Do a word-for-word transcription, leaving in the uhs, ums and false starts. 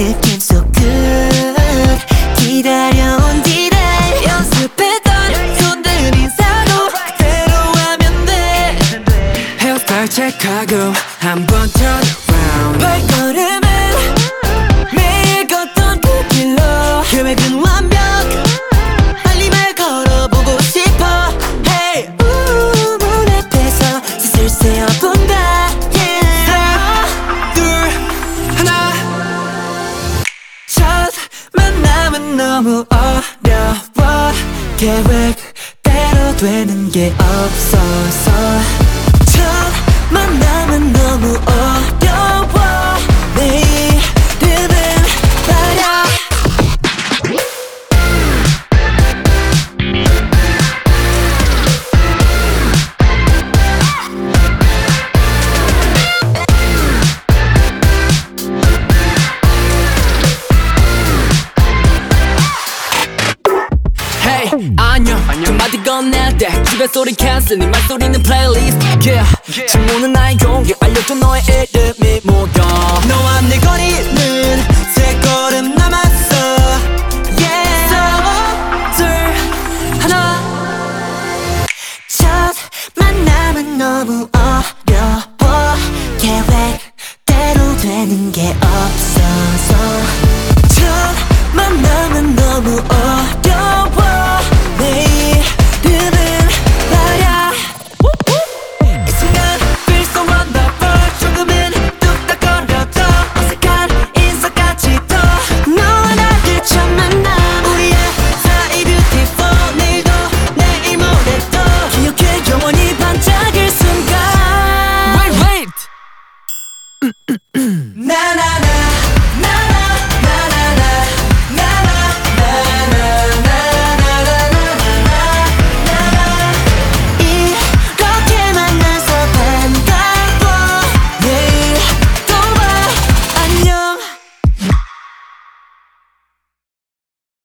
느낌 so good 기다려온 디데이 연습했던 손들 인사도 그대로 하면 돼 헤어스타일 체크하고 한번 turn around 발걸음은 매일 걷던 그 길로 계획은 완벽 알림을 걸어보고 싶어 Hey 우, 문 앞에서 슬슬 세어본다 yeah. 하나 둘 하나 첫 만남은 너무 어려워 계획대로 되는 게 없어서 첫 만남은 너무 어려워 내 이름은 말야 Hey 안녕 한마디 건넬 때 집에 소리 캔슬 네 말소리는 플레이리스트 yeah 질문은 나의 용기 알려줘 너의 이름이 뭐야 너와 내 거리는 세 걸음 남았어 Yeah so, 둘, 하나 첫 만남은 너무 어려워 계획대로 되는 게 없어서 첫 만남은 너무 어려워